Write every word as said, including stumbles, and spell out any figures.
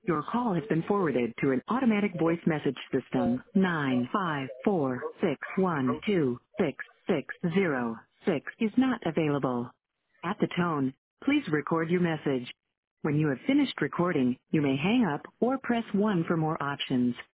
Your call has been forwarded to an automatic voice message system. Nine five four six one two six six zero six is not available. At the tone, please record your message. When you have finished recording, you may hang up or press one for more options.